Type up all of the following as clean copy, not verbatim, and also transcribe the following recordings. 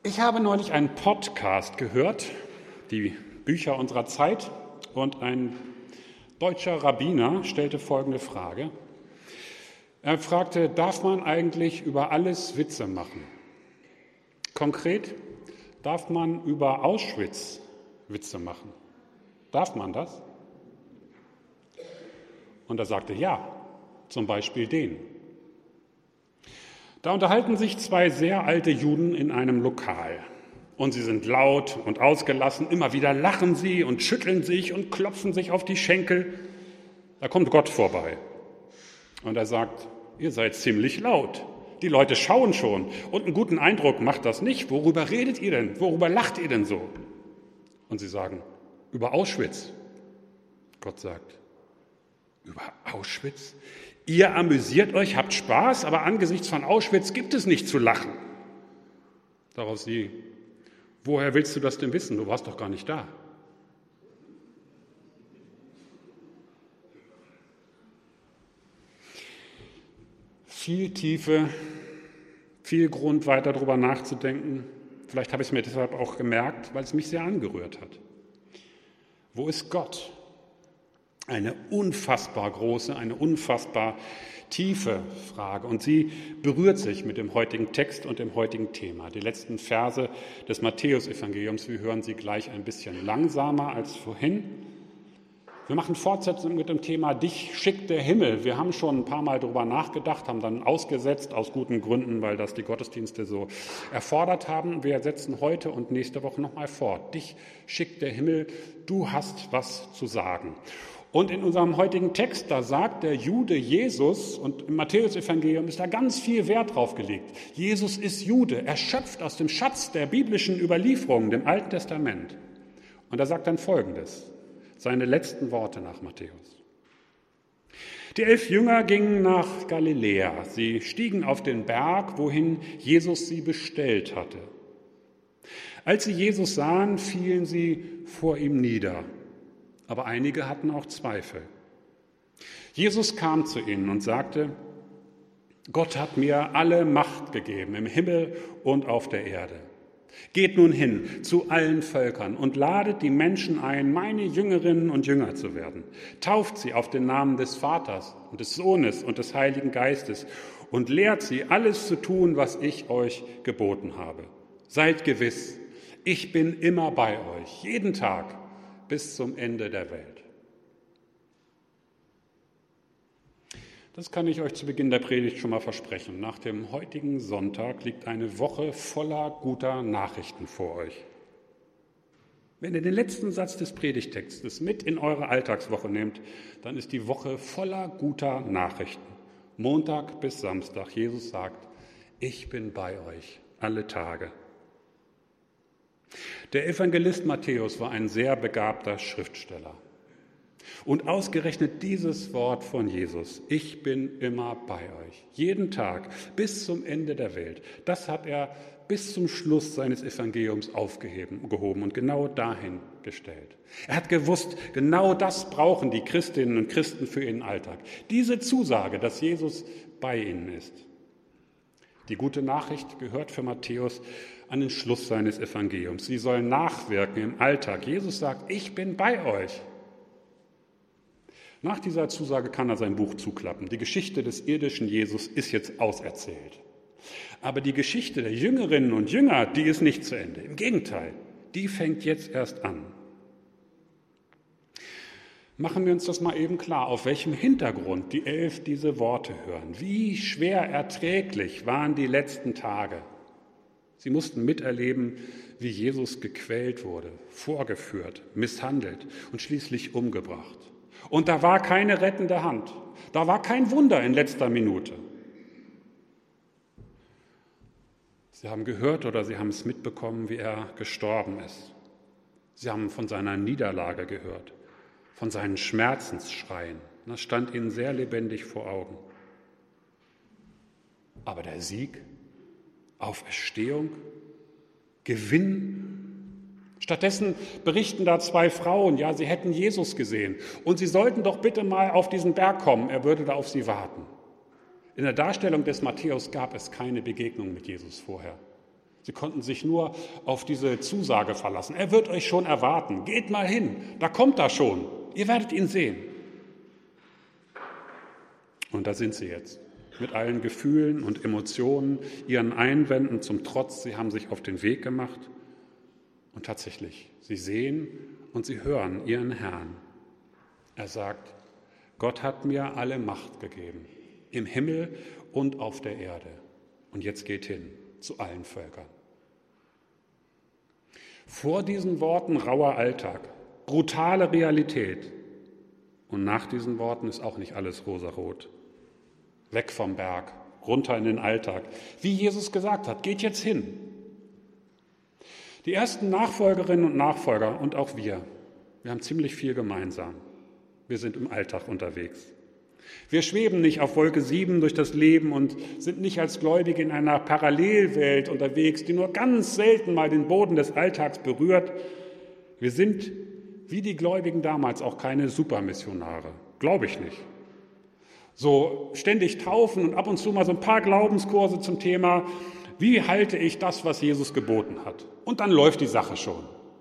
Ich habe neulich einen Podcast gehört, die Bücher unserer Zeit, und ein deutscher Rabbiner stellte folgende Frage. Er fragte, darf man eigentlich über alles Witze machen? Konkret, darf man über Auschwitz Witze machen? Darf man das? Und er sagte, ja, zum Beispiel den. Da unterhalten sich zwei sehr alte Juden in einem Lokal. Und sie sind laut und ausgelassen, immer wieder lachen sie und schütteln sich und klopfen sich auf die Schenkel. Da kommt Gott vorbei und er sagt, ihr seid ziemlich laut. Die Leute schauen schon und einen guten Eindruck macht das nicht. Worüber redet ihr denn? Worüber lacht ihr denn so? Und sie sagen, über Auschwitz. Gott sagt, über Auschwitz? Ihr amüsiert euch, habt Spaß, aber angesichts von Auschwitz gibt es nicht zu lachen. Darauf sie, woher willst du das denn wissen? Du warst doch gar nicht da. Viel Tiefe, viel Grund, weiter darüber nachzudenken. Vielleicht habe ich es mir deshalb auch gemerkt, weil es mich sehr angerührt hat. Wo ist Gott? Eine unfassbar große, eine unfassbar tiefe Frage. Und sie berührt sich mit dem heutigen Text und dem heutigen Thema. Die letzten Verse des Matthäusevangeliums, wir hören sie gleich ein bisschen langsamer als vorhin. Wir machen Fortsetzung mit dem Thema Dich schickt der Himmel. Wir haben schon ein paar Mal darüber nachgedacht, haben dann ausgesetzt, aus guten Gründen, weil das die Gottesdienste so erfordert haben. Wir setzen heute und nächste Woche nochmal fort. Dich schickt der Himmel, du hast was zu sagen. Und in unserem heutigen Text, da sagt der Jude Jesus, und im Matthäusevangelium ist da ganz viel Wert drauf gelegt. Jesus ist Jude, er schöpft aus dem Schatz der biblischen Überlieferungen, dem Alten Testament. Und er sagt dann Folgendes, seine letzten Worte nach Matthäus. Die 11 Jünger gingen nach Galiläa. Sie stiegen auf den Berg, wohin Jesus sie bestellt hatte. Als sie Jesus sahen, fielen sie vor ihm nieder. Aber einige hatten auch Zweifel. Jesus kam zu ihnen und sagte, Gott hat mir alle Macht gegeben, im Himmel und auf der Erde. Geht nun hin zu allen Völkern und ladet die Menschen ein, meine Jüngerinnen und Jünger zu werden. Tauft sie auf den Namen des Vaters und des Sohnes und des Heiligen Geistes und lehrt sie, alles zu tun, was ich euch geboten habe. Seid gewiss, ich bin immer bei euch, jeden Tag, bis zum Ende der Welt. Das kann ich euch zu Beginn der Predigt schon mal versprechen. Nach dem heutigen Sonntag liegt eine Woche voller guter Nachrichten vor euch. Wenn ihr den letzten Satz des Predigttextes mit in eure Alltagswoche nehmt, dann ist die Woche voller guter Nachrichten. Montag bis Samstag. Jesus sagt, ich bin bei euch alle Tage. Der Evangelist Matthäus war ein sehr begabter Schriftsteller. Und ausgerechnet dieses Wort von Jesus, ich bin immer bei euch, jeden Tag bis zum Ende der Welt, das hat er bis zum Schluss seines Evangeliums aufgehoben und genau dahin gestellt. Er hat gewusst, genau das brauchen die Christinnen und Christen für ihren Alltag. Diese Zusage, dass Jesus bei ihnen ist. Die gute Nachricht gehört für Matthäus an den Schluss seines Evangeliums. Sie sollen nachwirken im Alltag. Jesus sagt, ich bin bei euch. Nach dieser Zusage kann er sein Buch zuklappen. Die Geschichte des irdischen Jesus ist jetzt auserzählt. Aber die Geschichte der Jüngerinnen und Jünger, die ist nicht zu Ende. Im Gegenteil, die fängt jetzt erst an. Machen wir uns das mal eben klar, auf welchem Hintergrund die 11 diese Worte hören. Wie schwer erträglich waren die letzten Tage. Sie mussten miterleben, wie Jesus gequält wurde, vorgeführt, misshandelt und schließlich umgebracht. Und da war keine rettende Hand. Da war kein Wunder in letzter Minute. Sie haben gehört oder sie haben es mitbekommen, wie er gestorben ist. Sie haben von seiner Niederlage gehört, von seinen Schmerzensschreien. Das stand ihnen sehr lebendig vor Augen. Aber der Sieg, Auferstehung, Gewinn. Stattdessen berichten da 2 Frauen, ja, sie hätten Jesus gesehen und sie sollten doch bitte mal auf diesen Berg kommen, er würde da auf sie warten. In der Darstellung des Matthäus gab es keine Begegnung mit Jesus vorher. Sie konnten sich nur auf diese Zusage verlassen. Er wird euch schon erwarten. Geht mal hin, da kommt er schon. Ihr werdet ihn sehen. Und da sind sie jetzt. Mit allen Gefühlen und Emotionen, ihren Einwänden zum Trotz. Sie haben sich auf den Weg gemacht. Und tatsächlich, sie sehen und sie hören ihren Herrn. Er sagt, Gott hat mir alle Macht gegeben, im Himmel und auf der Erde. Und jetzt geht hin zu allen Völkern. Vor diesen Worten rauer Alltag, brutale Realität. Und nach diesen Worten ist auch nicht alles rosarot. Weg vom Berg, runter in den Alltag. Wie Jesus gesagt hat, geht jetzt hin. Die ersten Nachfolgerinnen und Nachfolger und auch wir haben ziemlich viel gemeinsam. Wir sind im Alltag unterwegs. Wir schweben nicht auf Wolke 7 durch das Leben und sind nicht als Gläubige in einer Parallelwelt unterwegs, die nur ganz selten mal den Boden des Alltags berührt. Wir sind, wie die Gläubigen damals, auch keine Supermissionare. Glaube ich nicht. So ständig taufen und ab und zu mal so ein paar Glaubenskurse zum Thema, wie halte ich das, was Jesus geboten hat? Und dann läuft die Sache schon.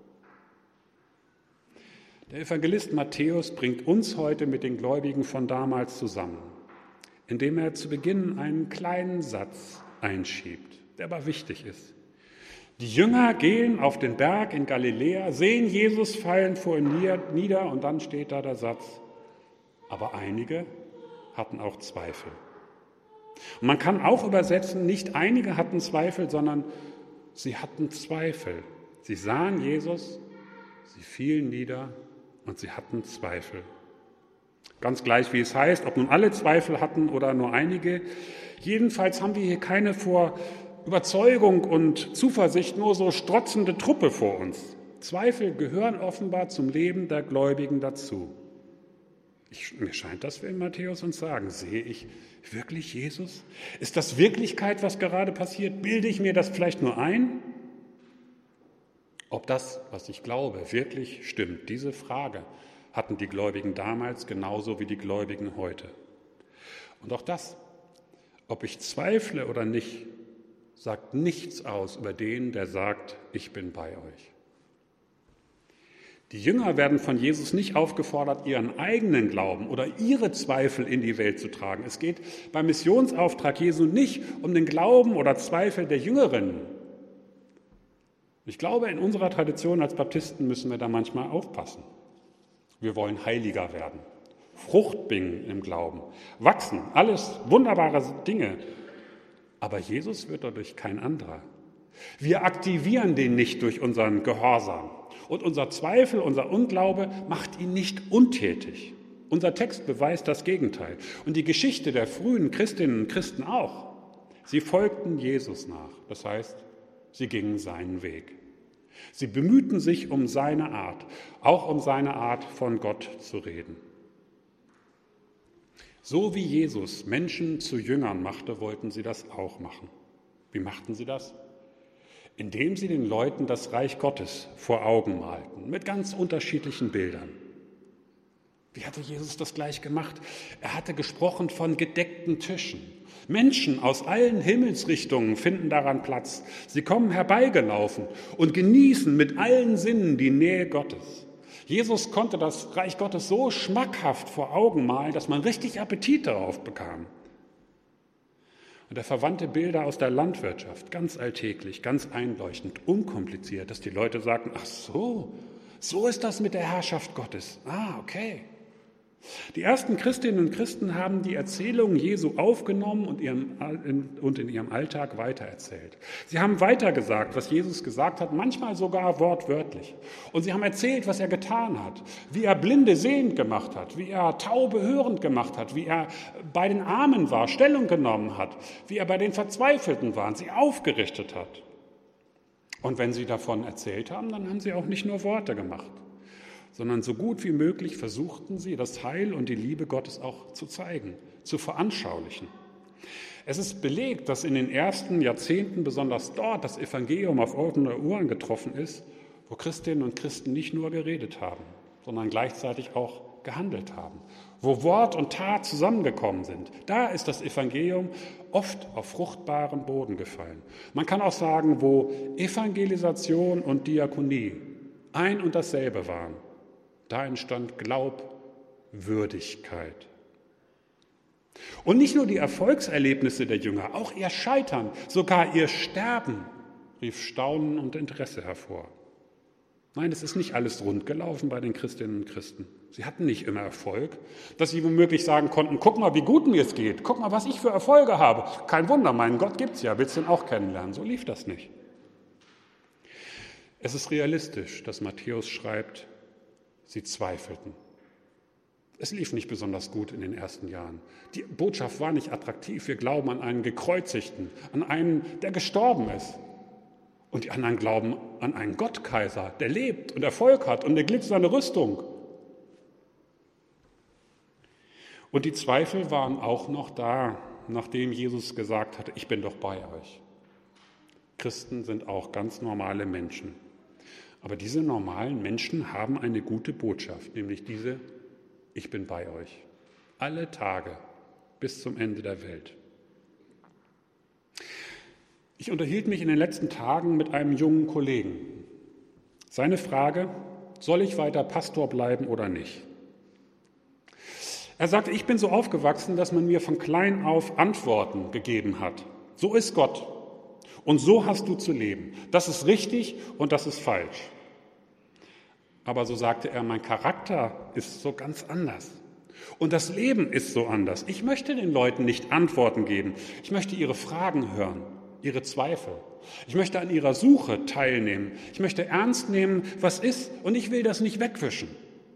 Der Evangelist Matthäus bringt uns heute mit den Gläubigen von damals zusammen, indem er zu Beginn einen kleinen Satz einschiebt, der aber wichtig ist. Die Jünger gehen auf den Berg in Galiläa, sehen Jesus fallen vor ihm nieder und dann steht da der Satz, aber einige hatten auch Zweifel. Und man kann auch übersetzen, nicht einige hatten Zweifel, sondern sie hatten Zweifel. Sie sahen Jesus, sie fielen nieder und sie hatten Zweifel. Ganz gleich, wie es heißt, ob nun alle Zweifel hatten oder nur einige. Jedenfalls haben wir hier keine vor Überzeugung und Zuversicht nur so strotzende Truppe vor uns. Zweifel gehören offenbar zum Leben der Gläubigen dazu. Mir scheint, dass wir in Matthäus uns sagen, sehe ich wirklich Jesus? Ist das Wirklichkeit, was gerade passiert? Bilde ich mir das vielleicht nur ein? Ob das, was ich glaube, wirklich stimmt, diese Frage hatten die Gläubigen damals genauso wie die Gläubigen heute. Und auch das, ob ich zweifle oder nicht, sagt nichts aus über den, der sagt, ich bin bei euch. Die Jünger werden von Jesus nicht aufgefordert, ihren eigenen Glauben oder ihre Zweifel in die Welt zu tragen. Es geht beim Missionsauftrag Jesu nicht um den Glauben oder Zweifel der Jüngerinnen. Ich glaube, in unserer Tradition als Baptisten müssen wir da manchmal aufpassen. Wir wollen heiliger werden, Frucht bringen im Glauben, wachsen, alles wunderbare Dinge. Aber Jesus wird dadurch kein anderer. Wir aktivieren den nicht durch unseren Gehorsam. Und unser Zweifel, unser Unglaube macht ihn nicht untätig. Unser Text beweist das Gegenteil. Und die Geschichte der frühen Christinnen und Christen auch. Sie folgten Jesus nach. Das heißt, sie gingen seinen Weg. Sie bemühten sich um seine Art, auch um seine Art, von Gott zu reden. So wie Jesus Menschen zu Jüngern machte, wollten sie das auch machen. Wie machten sie das? Indem sie den Leuten das Reich Gottes vor Augen malten, mit ganz unterschiedlichen Bildern. Wie hatte Jesus das gleich gemacht? Er hatte gesprochen von gedeckten Tischen. Menschen aus allen Himmelsrichtungen finden daran Platz. Sie kommen herbeigelaufen und genießen mit allen Sinnen die Nähe Gottes. Jesus konnte das Reich Gottes so schmackhaft vor Augen malen, dass man richtig Appetit darauf bekam. Und er verwandte Bilder aus der Landwirtschaft, ganz alltäglich, ganz einleuchtend, unkompliziert, dass die Leute sagten, ach so, so ist das mit der Herrschaft Gottes. Ah, okay. Die ersten Christinnen und Christen haben die Erzählungen Jesu aufgenommen und in ihrem Alltag weitererzählt. Sie haben weitergesagt, was Jesus gesagt hat, manchmal sogar wortwörtlich. Und sie haben erzählt, was er getan hat, wie er Blinde sehend gemacht hat, wie er Taube hörend gemacht hat, wie er bei den Armen war, Stellung genommen hat, wie er bei den Verzweifelten war und sie aufgerichtet hat. Und wenn sie davon erzählt haben, dann haben sie auch nicht nur Worte gemacht, sondern so gut wie möglich versuchten sie, das Heil und die Liebe Gottes auch zu zeigen, zu veranschaulichen. Es ist belegt, dass in den ersten Jahrzehnten besonders dort das Evangelium auf offene Ohren getroffen ist, wo Christinnen und Christen nicht nur geredet haben, sondern gleichzeitig auch gehandelt haben, wo Wort und Tat zusammengekommen sind. Da ist das Evangelium oft auf fruchtbaren Boden gefallen. Man kann auch sagen, wo Evangelisation und Diakonie ein und dasselbe waren, da entstand Glaubwürdigkeit. Und nicht nur die Erfolgserlebnisse der Jünger, auch ihr Scheitern, sogar ihr Sterben rief Staunen und Interesse hervor. Nein, es ist nicht alles rund gelaufen bei den Christinnen und Christen. Sie hatten nicht immer Erfolg, dass sie womöglich sagen konnten, guck mal, wie gut mir es geht, guck mal, was ich für Erfolge habe. Kein Wunder, meinen Gott gibt's ja, willst du ihn auch kennenlernen? So lief das nicht. Es ist realistisch, dass Matthäus schreibt, sie zweifelten. Es lief nicht besonders gut in den ersten Jahren. Die Botschaft war nicht attraktiv. Wir glauben an einen Gekreuzigten, an einen, der gestorben ist. Und die anderen glauben an einen Gottkaiser, der lebt und Erfolg hat und der glitzernde Rüstung. Und die Zweifel waren auch noch da, nachdem Jesus gesagt hatte, ich bin doch bei euch. Christen sind auch ganz normale Menschen. Aber diese normalen Menschen haben eine gute Botschaft, nämlich diese, ich bin bei euch. Alle Tage bis zum Ende der Welt. Ich unterhielt mich in den letzten Tagen mit einem jungen Kollegen. Seine Frage, soll ich weiter Pastor bleiben oder nicht? Er sagte, ich bin so aufgewachsen, dass man mir von klein auf Antworten gegeben hat. So ist Gott und so hast du zu leben. Das ist richtig und das ist falsch. Aber so sagte er, mein Charakter ist so ganz anders. Und das Leben ist so anders. Ich möchte den Leuten nicht Antworten geben. Ich möchte ihre Fragen hören, ihre Zweifel. Ich möchte an ihrer Suche teilnehmen. Ich möchte ernst nehmen, was ist, und ich will das nicht wegwischen.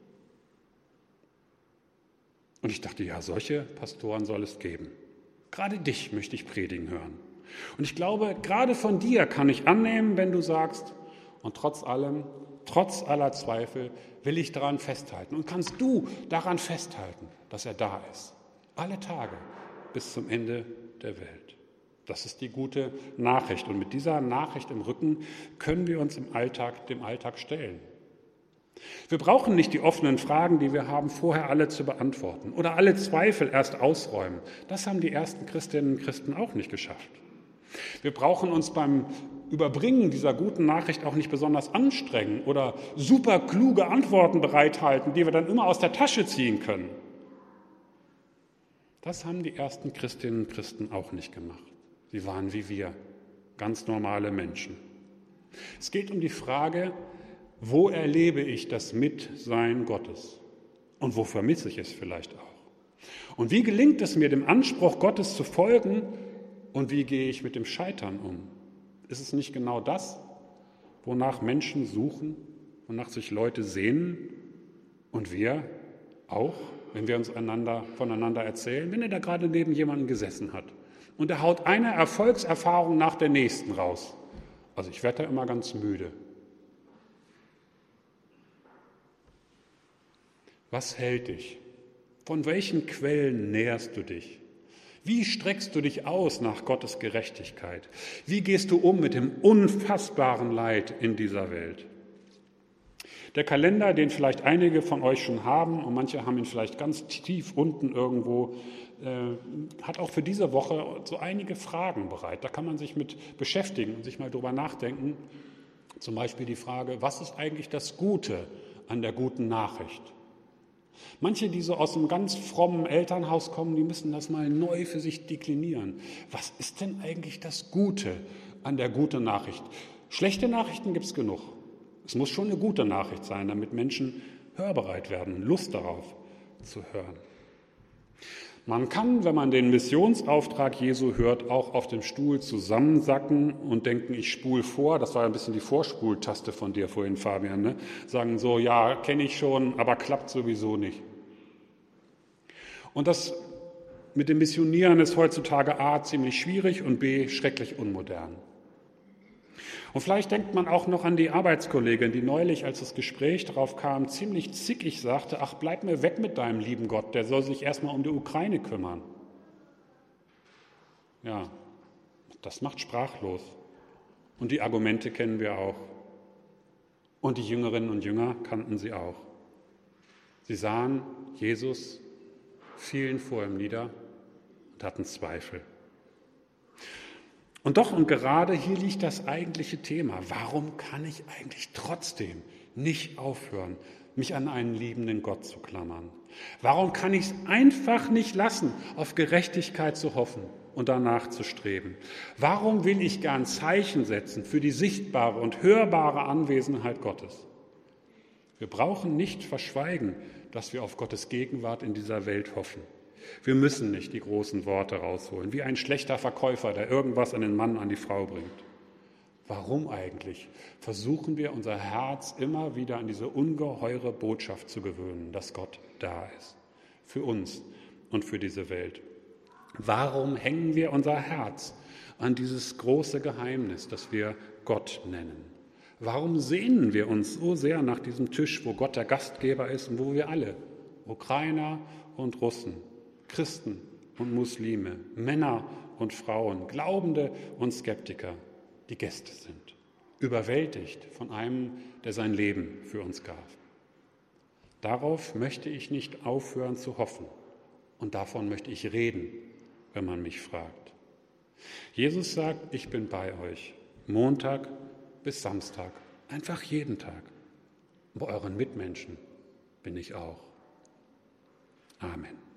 Und ich dachte, ja, solche Pastoren soll es geben. Gerade dich möchte ich predigen hören. Und ich glaube, gerade von dir kann ich annehmen, wenn du sagst, und trotz allem, trotz aller Zweifel will ich daran festhalten. Und kannst du daran festhalten, dass er da ist. Alle Tage bis zum Ende der Welt. Das ist die gute Nachricht. Und mit dieser Nachricht im Rücken können wir uns dem Alltag stellen. Wir brauchen nicht die offenen Fragen, die wir haben, vorher alle zu beantworten oder alle Zweifel erst ausräumen. Das haben die ersten Christinnen und Christen auch nicht geschafft. Wir brauchen uns beim Überbringen dieser guten Nachricht auch nicht besonders anstrengen oder super kluge Antworten bereithalten, die wir dann immer aus der Tasche ziehen können. Das haben die ersten Christinnen und Christen auch nicht gemacht. Sie waren wie wir, ganz normale Menschen. Es geht um die Frage, wo erlebe ich das Mitsein Gottes? Und wo vermisse ich es vielleicht auch? Und wie gelingt es mir, dem Anspruch Gottes zu folgen? Und wie gehe ich mit dem Scheitern um? Ist es nicht genau das, wonach Menschen suchen, wonach sich Leute sehnen und wir auch, wenn wir uns voneinander erzählen, wenn er da gerade neben jemandem gesessen hat und er haut eine Erfolgserfahrung nach der nächsten raus. Also ich werde da immer ganz müde. Was hält dich? Von welchen Quellen nährst du dich? Wie streckst du dich aus nach Gottes Gerechtigkeit? Wie gehst du um mit dem unfassbaren Leid in dieser Welt? Der Kalender, den vielleicht einige von euch schon haben und manche haben ihn vielleicht ganz tief unten irgendwo, hat auch für diese Woche so einige Fragen bereit. Da kann man sich mit beschäftigen und sich mal drüber nachdenken. Zum Beispiel die Frage, was ist eigentlich das Gute an der guten Nachricht? Manche, die so aus einem ganz frommen Elternhaus kommen, die müssen das mal neu für sich deklinieren. Was ist denn eigentlich das Gute an der guten Nachricht? Schlechte Nachrichten gibt es genug. Es muss schon eine gute Nachricht sein, damit Menschen hörbereit werden, Lust darauf zu hören. Man kann, wenn man den Missionsauftrag Jesu hört, auch auf dem Stuhl zusammensacken und denken, ich spule vor. Das war ein bisschen die Vorspultaste von dir vorhin, Fabian. Ne? Sagen so, ja, kenne ich schon, aber klappt sowieso nicht. Und das mit dem Missionieren ist heutzutage A, ziemlich schwierig und B, schrecklich unmodern. Und vielleicht denkt man auch noch an die Arbeitskollegin, die neulich, als das Gespräch darauf kam, ziemlich zickig sagte, ach, bleib mir weg mit deinem lieben Gott, der soll sich erstmal um die Ukraine kümmern. Ja, das macht sprachlos. Und die Argumente kennen wir auch. Und die Jüngerinnen und Jünger kannten sie auch. Sie sahen Jesus, fielen vor ihm nieder und hatten Zweifel. Und doch und gerade hier liegt das eigentliche Thema. Warum kann ich eigentlich trotzdem nicht aufhören, mich an einen liebenden Gott zu klammern? Warum kann ich es einfach nicht lassen, auf Gerechtigkeit zu hoffen und danach zu streben? Warum will ich gern Zeichen setzen für die sichtbare und hörbare Anwesenheit Gottes? Wir brauchen nicht verschweigen, dass wir auf Gottes Gegenwart in dieser Welt hoffen. Wir müssen nicht die großen Worte rausholen, wie ein schlechter Verkäufer, der irgendwas an den Mann, an die Frau bringt. Warum eigentlich versuchen wir unser Herz immer wieder an diese ungeheure Botschaft zu gewöhnen, dass Gott da ist, für uns und für diese Welt? Warum hängen wir unser Herz an dieses große Geheimnis, das wir Gott nennen? Warum sehnen wir uns so sehr nach diesem Tisch, wo Gott der Gastgeber ist und wo wir alle, Ukrainer und Russen, Christen und Muslime, Männer und Frauen, Glaubende und Skeptiker, die Gäste sind, überwältigt von einem, der sein Leben für uns gab. Darauf möchte ich nicht aufhören zu hoffen und davon möchte ich reden, wenn man mich fragt. Jesus sagt, ich bin bei euch, Montag bis Samstag, einfach jeden Tag. Bei euren Mitmenschen bin ich auch. Amen.